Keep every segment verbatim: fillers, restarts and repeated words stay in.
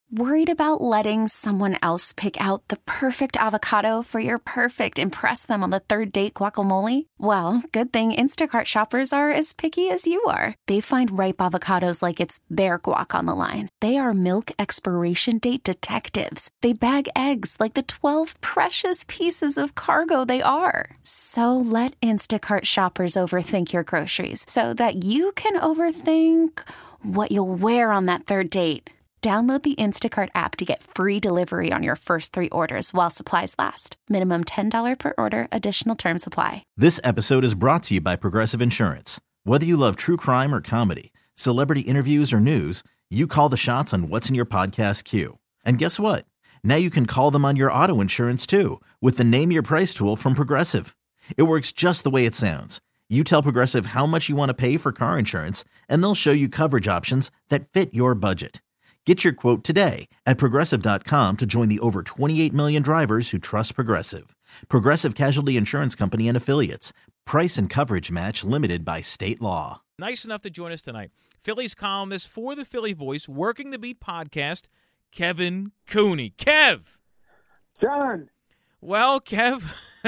Worried about letting someone else pick out the perfect avocado for your perfect impress them on the third date guacamole? Well, good thing Instacart shoppers are as picky as you are. They find ripe avocados like it's their guac on the line. They are milk expiration date detectives. They bag eggs like the twelve precious pieces of cargo they are. So let Instacart shoppers overthink your groceries so that you can overthink what you'll wear on that third date. Download the Instacart app to get free delivery on your first three orders while supplies last. Minimum ten dollars per order. Additional terms apply. This episode is brought to you by Progressive Insurance. Whether you love true crime or comedy, celebrity interviews or news, you call the shots on what's in your podcast queue. And guess what? Now you can call them on your auto insurance too with the Name Your Price tool from Progressive. It works just the way it sounds. You tell Progressive how much you want to pay for car insurance, and they'll show you coverage options that fit your budget. Get your quote today at Progressive dot com to join the over twenty-eight million drivers who trust Progressive. Progressive Casualty Insurance Company and Affiliates. Price and coverage match limited by state law. Nice enough to join us tonight. Phillies columnist for the Philly Voice, Working the Beat podcast, Kevin Cooney. Kev! John! Well, Kev,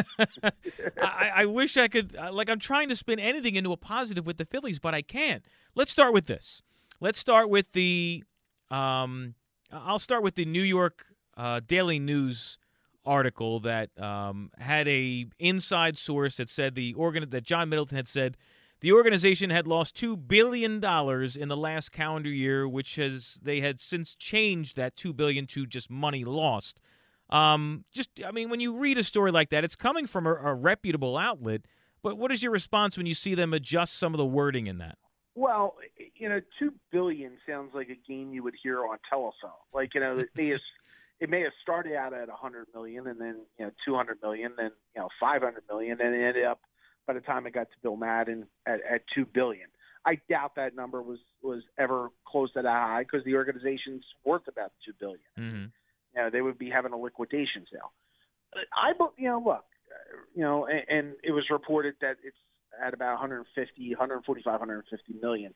I, I wish I could, like I'm trying to spin anything into a positive with the Phillies, but I can't. Let's start with this. Let's start with the... Um, I'll start with the New York uh, Daily News article that um, had a inside source that said the organ that John Middleton had said the organization had lost two billion dollars in the last calendar year, which has they had since changed that two billion dollars to just money lost. Um, just, I mean, when you read a story like that, it's coming from a, a reputable outlet. But what is your response when you see them adjust some of the wording in that? Well, you know, two billion sounds like a game you would hear on telephone. Like, you know, it may have, it may have started out at a hundred million, and then you know, two hundred million, then you know, five hundred million, and it ended up by the time it got to Bill Madden at, at two billion. I doubt that number was was ever close to that high because the organization's worth about two billion. Mm-hmm. You know, they would be having a liquidation sale. I, you know, look, you know, and, and it was reported that it's at about one fifty, one forty-five, one fifty million.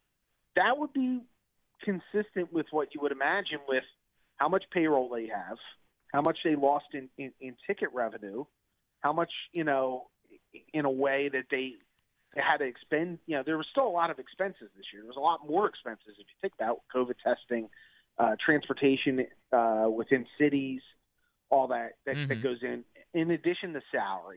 That would be consistent with what you would imagine with how much payroll they have, how much they lost in, in, in ticket revenue, how much, you know, in a way that they, they had to expend. You know, there was still a lot of expenses this year. There was a lot more expenses if you think about COVID testing, uh, transportation uh, within cities, all that that, mm-hmm. that goes in, in addition to salary.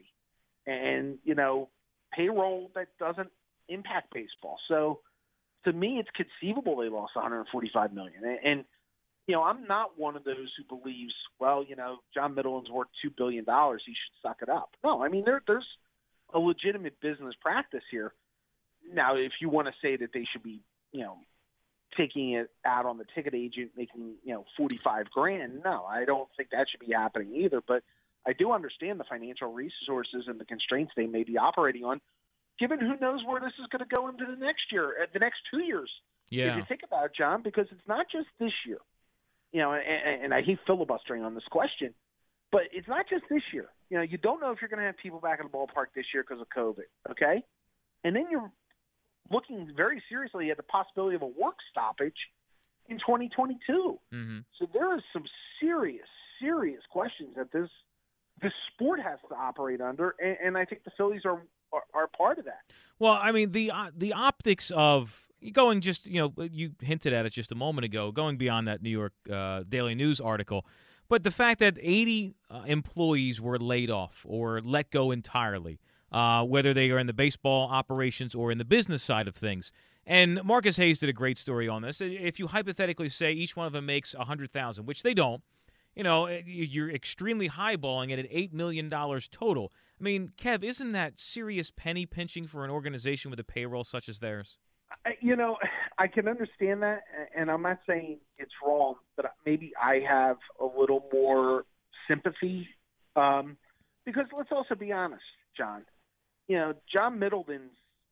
And, you know, payroll that doesn't impact baseball. So to me, it's conceivable they lost one forty-five million dollars. And, and, you know, I'm not one of those who believes, well, you know, John Middleton's worth two billion dollars. He should suck it up. No, I mean, there, there's a legitimate business practice here. Now, if you want to say that they should be, you know, taking it out on the ticket agent, making, you know, forty-five grand, no, I don't think that should be happening either. But I do understand the financial resources and the constraints they may be operating on, given who knows where this is going to go into the next year, the next two years. Yeah. If you think about it, John, because it's not just this year. You know, and, and I hate filibustering on this question, but it's not just this year. You know, you don't know if you're going to have people back in the ballpark this year because of COVID, okay? And then you're looking very seriously at the possibility of a work stoppage in twenty twenty-two. Mm-hmm. So there is some serious, serious questions that this this sport has to operate under, and, and I think the Phillies are, are are part of that. Well, I mean, the uh, the optics of going just, you know, you hinted at it just a moment ago, going beyond that New York uh, Daily News article, but the fact that eighty uh, employees were laid off or let go entirely, uh, whether they are in the baseball operations or in the business side of things. And Marcus Hayes did a great story on this. If you hypothetically say each one of them makes one hundred thousand dollars, which they don't, you know, you're extremely highballing it at eight million dollars total. I mean, Kev, isn't that serious penny pinching for an organization with a payroll such as theirs? You know, I can understand that, and I'm not saying it's wrong, but maybe I have a little more sympathy. Um, because let's also be honest, John. You know, John Middleton's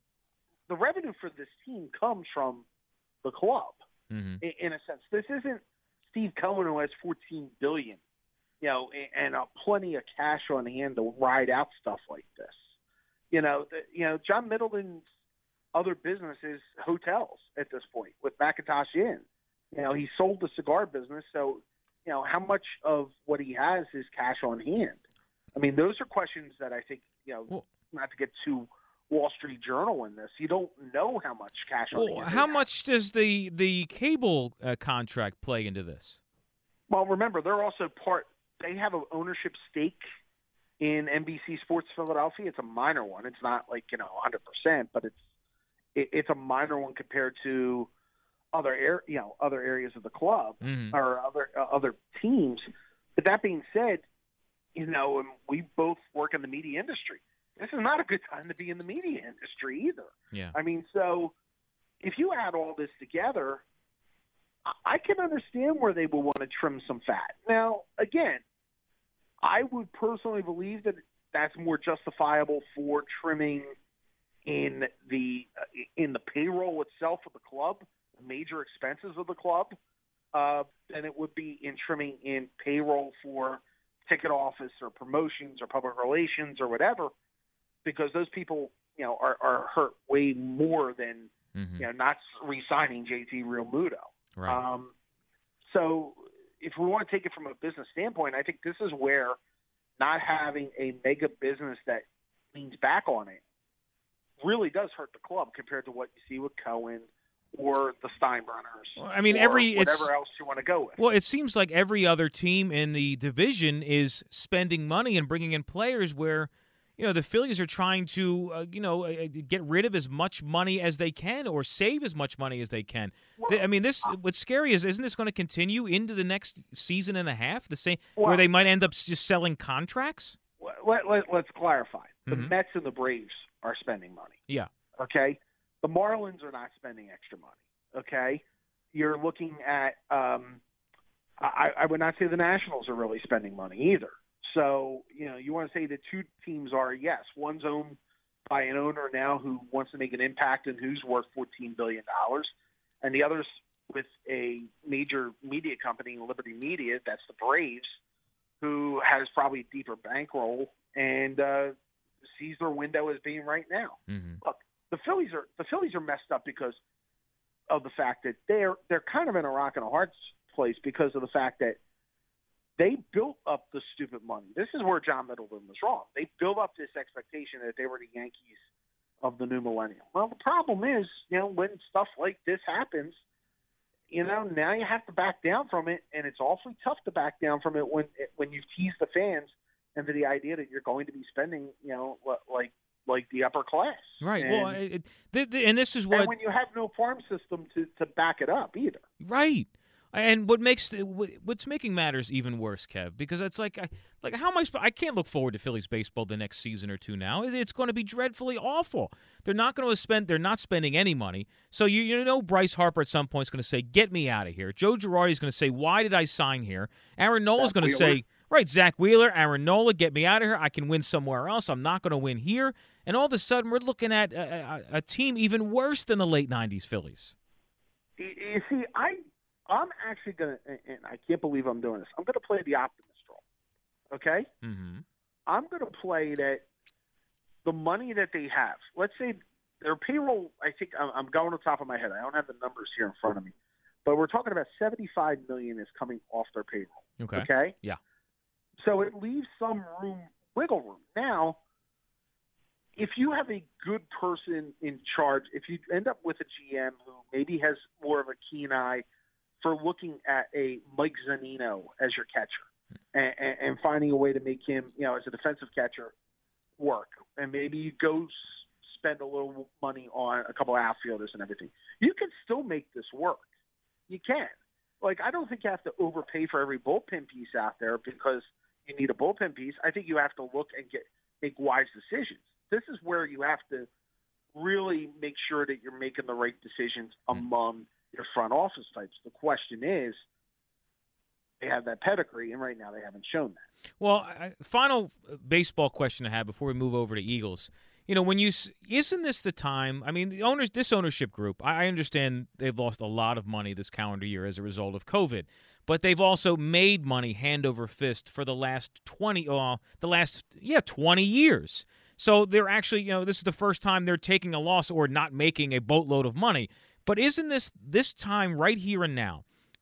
– the revenue for this team comes from the club, mm-hmm. in, in a sense. This isn't Steve Cohen, who has fourteen billion dollars, you know, and, and uh, plenty of cash on hand to ride out stuff like this. You know, the, you know, John Middleton's other business is hotels at this point with McIntosh Inn. You know, he sold the cigar business, so, you know, how much of what he has is cash on hand? I mean, those are questions that I think, you know, well, not to get too Wall Street Journal in this, you don't know how much cash on well, hand. How much does the, the cable uh, contract play into this? Well, remember, they're also part – they have an ownership stake in N B C Sports Philadelphia. It's a minor one. It's not like, you know, one hundred percent, but it's it, it's a minor one compared to other air, you know, other areas of the club mm-hmm. or other uh, other teams. But that being said, you know, and we both work in the media industry. This is not a good time to be in the media industry either. Yeah. I mean, so if you add all this together, I can understand where they would want to trim some fat. Now, again, I would personally believe that that's more justifiable for trimming in the in the payroll itself of the club, major expenses of the club, uh, than it would be in trimming in payroll for ticket office or promotions or public relations or whatever, because those people, you know, are, are hurt way more than mm-hmm. you know not re-signing J T Realmuto. Right. Um, so if we want to take it from a business standpoint, I think this is where not having a mega business that leans back on it really does hurt the club compared to what you see with Cohen or the Steinbrenners. Well, I mean, or every whatever it's, else you want to go with. Well, it seems like every other team in the division is spending money and bringing in players where, you know, the Phillies are trying to, uh, you know, uh, get rid of as much money as they can or save as much money as they can. Well, I mean, this what's scary is, isn't this going to continue into the next season and a half, the same, well, where they might end up just selling contracts? Let, let, let's clarify. The mm-hmm. Mets and the Braves are spending money. Yeah. Okay? The Marlins are not spending extra money. Okay? You're looking at, um, I, I would not say the Nationals are really spending money either. So, you know, you want to say the two teams are, yes, one's owned by an owner now who wants to make an impact and who's worth fourteen billion dollars, and the other's with a major media company, Liberty Media, that's the Braves, who has probably a deeper bankroll and uh, sees their window as being right now. Mm-hmm. Look, the Phillies are the Phillies are messed up because of the fact that they're they're kind of in a rock and a hard place because of the fact that they built up the stupid money. This is where John Middleton was wrong. They built up this expectation that they were the Yankees of the new millennium. Well, the problem is, you know, when stuff like this happens, you know, now you have to back down from it, and it's awfully tough to back down from it when when you've teased the fans into the idea that you're going to be spending, you know, like like the upper class. Right. And, well, it, it, and this is what and when you have no farm system to, to back it up either. Right. And what makes what's making matters even worse, Kev, because it's like, like how am I? I can't look forward to Phillies baseball the next season or two now. It's going to be dreadfully awful. They're not going to spend. They're not spending any money. So you you know Bryce Harper at some point is going to say, "Get me out of here." Joe Girardi is going to say, "Why did I sign here?" Aaron Nola is going to say, "Right, Zach Wheeler, Aaron Nola, get me out of here. I can win somewhere else. I'm not going to win here." And all of a sudden, we're looking at a, a, a team even worse than the late nineties Phillies. You see, I. I'm actually going to, and I can't believe I'm doing this, I'm going to play the optimist role, okay? Mm-hmm. I'm going to play that the money that they have, let's say their payroll, I think, I'm going on the top of my head. I don't have the numbers here in front of me. But we're talking about seventy-five million dollars is coming off their payroll, okay? okay? Yeah. So it leaves some room, wiggle room. Now, if you have a good person in charge, if you end up with a G M who maybe has more of a keen eye for looking at a Mike Zunino as your catcher and, and, and finding a way to make him, you know, as a defensive catcher work. And maybe you go spend a little money on a couple of outfielders and everything. You can still make this work. You can. Like, I don't think you have to overpay for every bullpen piece out there because you need a bullpen piece. I think you have to look and get make wise decisions. This is where you have to really make sure that you're making the right decisions among your front office types. The question is, they have that pedigree, and right now they haven't shown that. Well, I, final baseball question I have before we move over to Eagles. You know, when you isn't this the time? I mean, the owners, this ownership group. I understand they've lost a lot of money this calendar year as a result of COVID, but they've also made money hand over fist for the last twenty, uh, the last yeah twenty years. So they're actually, you know, this is the first time they're taking a loss or not making a boatload of money. But isn't this this time right here and now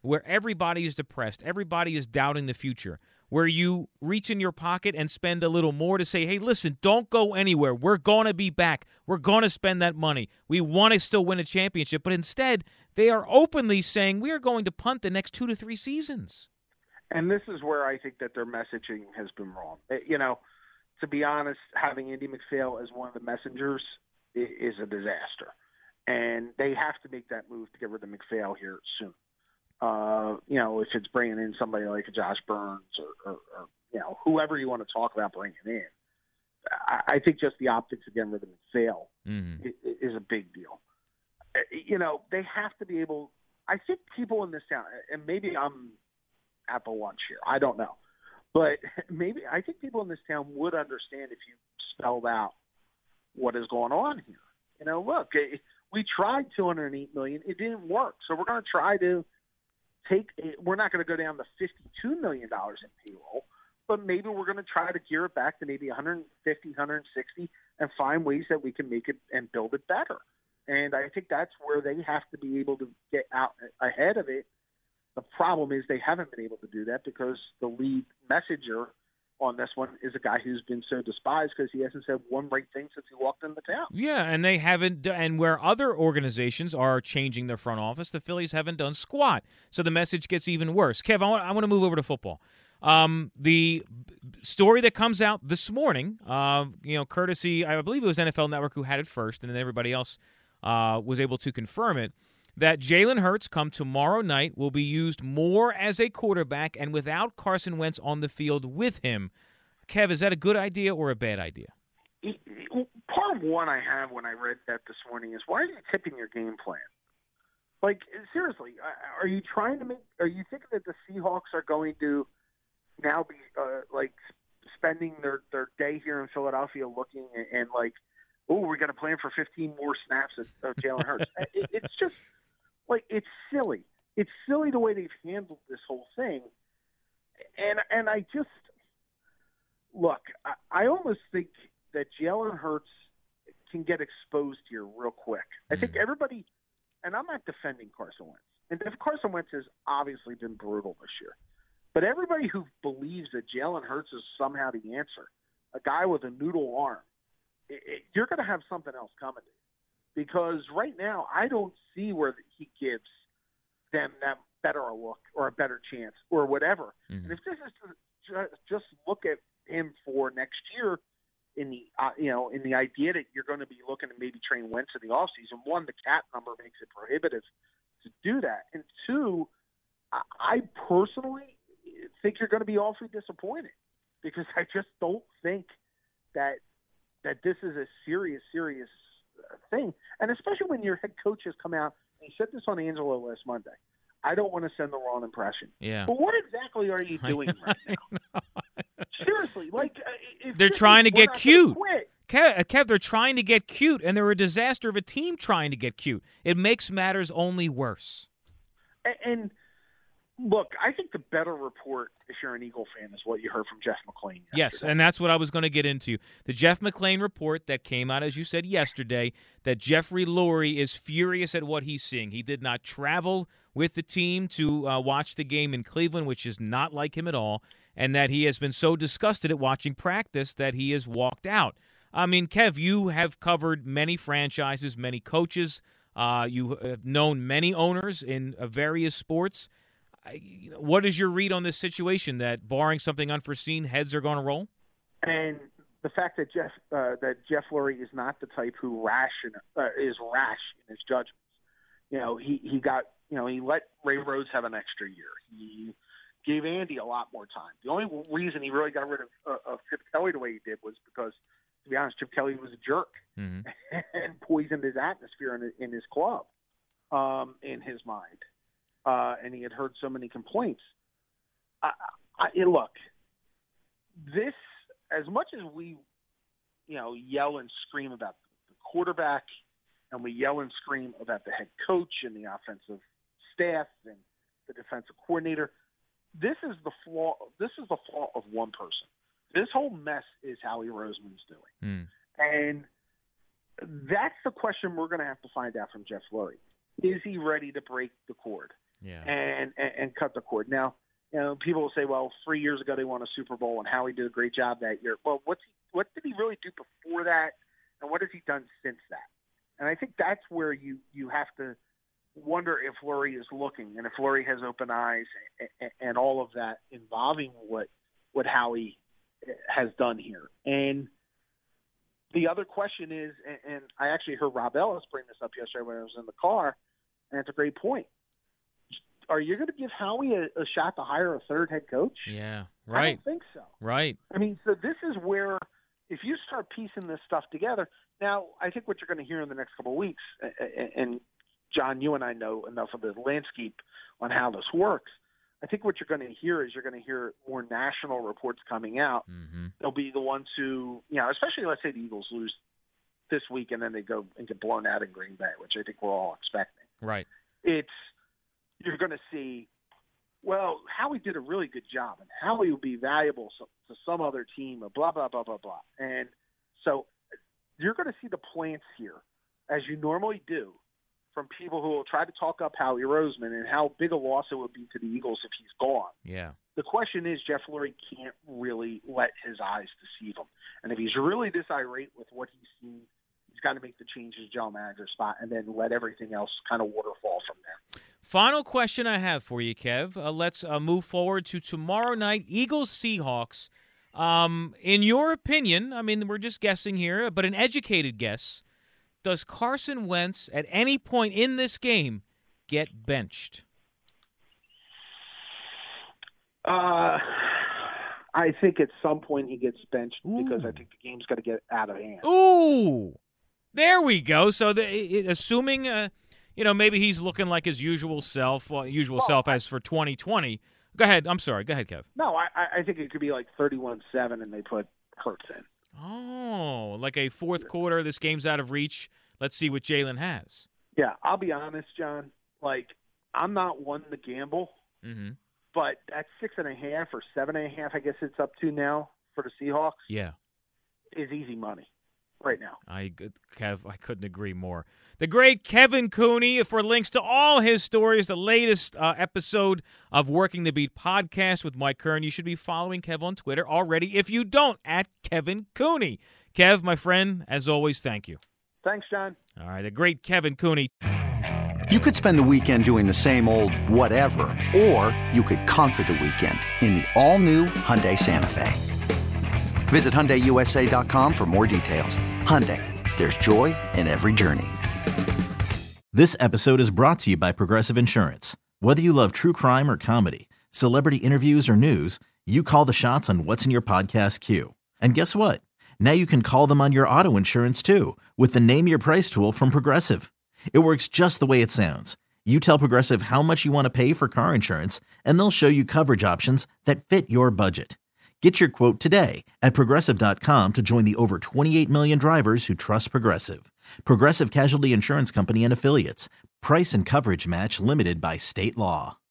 where everybody is depressed, everybody is doubting the future, where you reach in your pocket and spend a little more to say, hey, listen, don't go anywhere. We're going to be back. We're going to spend that money. We want to still win a championship. But instead, they are openly saying we are going to punt the next two to three seasons. And this is where I think that their messaging has been wrong. You know, to be honest, having Andy McPhail as one of the messengers is a disaster. And they have to make that move to get rid of McPhail here soon. Uh, you know, if it's bringing in somebody like a Josh Burns or, or, or you know, whoever you want to talk about bringing in, I, I think just the optics of getting rid of McPhail mm-hmm. is, is a big deal. You know, they have to be able – I think people in this town – and maybe I'm at the lunch here. I don't know. But maybe I think people in this town would understand if you spelled out what is going on here. You know, look, it, we tried two hundred eight million dollars. It didn't work. So we're going to try to – Take we're not going to go down to fifty-two million dollars in payroll, but maybe we're going to try to gear it back to maybe one hundred fifty, one hundred sixty and find ways that we can make it and build it better. And I think that's where they have to be able to get out ahead of it. The problem is they haven't been able to do that because the lead messenger on this one is a guy who's been so despised because he hasn't said one right thing since he walked into town. Yeah, and they haven't, and where other organizations are changing their front office, the Phillies haven't done squat. So the message gets even worse. Kev, I want, I want to move over to football. Um, the story that comes out this morning, uh, you know, courtesy, I believe it was N F L Network who had it first, and then everybody else uh, was able to confirm it, that Jalen Hurts come tomorrow night will be used more as a quarterback and without Carson Wentz on the field with him. Kev, is that a good idea or a bad idea? Part of one I have when I read that this morning is, why are you tipping your game plan? Like, seriously, are you trying to make – are you thinking that the Seahawks are going to now be, uh, like, spending their, their day here in Philadelphia looking and, and like, oh, we're going to plan for fifteen more snaps of, of Jalen Hurts? it, it's just – Like, it's silly. It's silly the way they've handled this whole thing. And and I just – look, I, I almost think that Jalen Hurts can get exposed here real quick. I think everybody – and I'm not defending Carson Wentz. And if Carson Wentz has obviously been brutal this year. But everybody who believes that Jalen Hurts is somehow the answer, a guy with a noodle arm, it, it, you're going to have something else coming to you. Because right now, I don't see where he gives them that better a look or a better chance or whatever. Mm-hmm. And if this is to just look at him for next year in the uh, you know in the idea that you're going to be looking to maybe train Wentz in the offseason, one, the cap number makes it prohibitive to do that. And two, I, I personally think you're going to be awfully disappointed because I just don't think that that this is a serious, serious thing, and especially when your head coach has come out and he said this on Angelo last Monday. I don't want to send the wrong impression. Yeah. But what exactly are you doing right now? Seriously, like if they're trying to get cute. Kev, Kev, they're trying to get cute, and they're a disaster of a team trying to get cute. It makes matters only worse. And, and look, I think the better report, if you're an Eagle fan, is what you heard from Jeff McLane yesterday. Yes, and that's what I was going to get into. The Jeff McLane report that came out, as you said yesterday, that Jeffrey Lurie is furious at what he's seeing. He did not travel with the team to uh, watch the game in Cleveland, which is not like him at all, and that he has been so disgusted at watching practice that he has walked out. I mean, Kev, you have covered many franchises, many coaches. Uh, you have known many owners in uh, various sports. What is your read on this situation that, barring something unforeseen, heads are going to roll? And the fact that Jeff uh, that Jeff Lurie is not the type who rash in, uh, is rash in his judgments. You know, he, he got you know he let Ray Rhodes have an extra year. He gave Andy a lot more time. The only reason he really got rid of, uh, of Chip Kelly the way he did was because, to be honest, Chip Kelly was a jerk mm-hmm. and poisoned his atmosphere in, in his club, um, in his mind. Uh, and he had heard so many complaints. I, I, look, this, as much as we, you know, yell and scream about the quarterback, and we yell and scream about the head coach and the offensive staff and the defensive coordinator, this is the flaw. This is the fault of one person. This whole mess is Howie Roseman's doing, mm. and that's the question we're going to have to find out from Jeff Lurie. Is he ready to break the cord? yeah. and, and and cut the cord. Now, you know, people will say, well, three years ago they won a Super Bowl and Howie did a great job that year. Well, what's he, what did he really do before that, and what has he done since that? And I think that's where you, you have to wonder if Lurie is looking and if Lurie has open eyes and, and all of that involving what what Howie has done here. And the other question is, and, and I actually heard Rob Ellis bring this up yesterday when I was in the car, and it's a great point. Are you going to give Howie a, a shot to hire a third head coach? Yeah, right. I don't think so. Right. I mean, so this is where if you start piecing this stuff together, now I think what you're going to hear in the next couple of weeks, and John, you and I know enough of the landscape on how this works. I think what you're going to hear is you're going to hear more national reports coming out. Mm-hmm. They'll be the ones who, you know, especially let's say the Eagles lose this week and then they go and get blown out in Green Bay, which I think we're all expecting. Right. It's you're going to see, well, Howie did a really good job, and Howie will be valuable to some other team, or blah, blah, blah, blah, blah. And so you're going to see the plants here, as you normally do, from people who will try to talk up Howie Roseman and how big a loss it would be to the Eagles if he's gone. Yeah. The question is, Jeff Lurie can't really let his eyes deceive him. And if he's really this irate with what he's seen, he's got to make the change as general manager spot and then let everything else kind of waterfall from there. Final question I have for you, Kev. Uh, let's uh, move forward to tomorrow night, Eagles-Seahawks. Um, in your opinion, I mean, we're just guessing here, but an educated guess, does Carson Wentz at any point in this game get benched? Uh, I think at some point he gets benched Ooh. because I think the game's got to get out of hand. Ooh, there we go. So the, it, assuming, uh, you know, maybe he's looking like his usual self, well, usual well, self as for twenty twenty. Go ahead. I'm sorry. Go ahead, Kev. No, I, I think it could be like thirty-one seven and they put Hurts in. Oh, like a fourth quarter, this game's out of reach. Let's see what Jalen has. Yeah, I'll be honest, John. Like, I'm not one to gamble, Mm-hmm. but at six and a half or seven and a half, I guess it's up to now for the Seahawks, Yeah. is easy money right now. I, Kev, I couldn't agree more. The great Kevin Cooney, for links to all his stories, the latest uh, episode of Working the Beat podcast with Mike Kern. You should be following Kev on Twitter already. If you don't, at Kevin Cooney. Kev, my friend, as always, thank you. Thanks, John. All right, the great Kevin Cooney. You could spend the weekend doing the same old whatever, or you could conquer the weekend in the all-new Hyundai Santa Fe. Visit Hyundai U S A dot com for more details. Hyundai, there's joy in every journey. This episode is brought to you by Progressive Insurance. Whether you love true crime or comedy, celebrity interviews or news, you call the shots on what's in your podcast queue. And guess what? Now you can call them on your auto insurance too with the Name Your Price tool from Progressive. It works just the way it sounds. You tell Progressive how much you want to pay for car insurance, and they'll show you coverage options that fit your budget. Get your quote today at Progressive dot com to join the over twenty-eight million drivers who trust Progressive. Progressive Casualty Insurance Company and Affiliates. Price and coverage match limited by state law.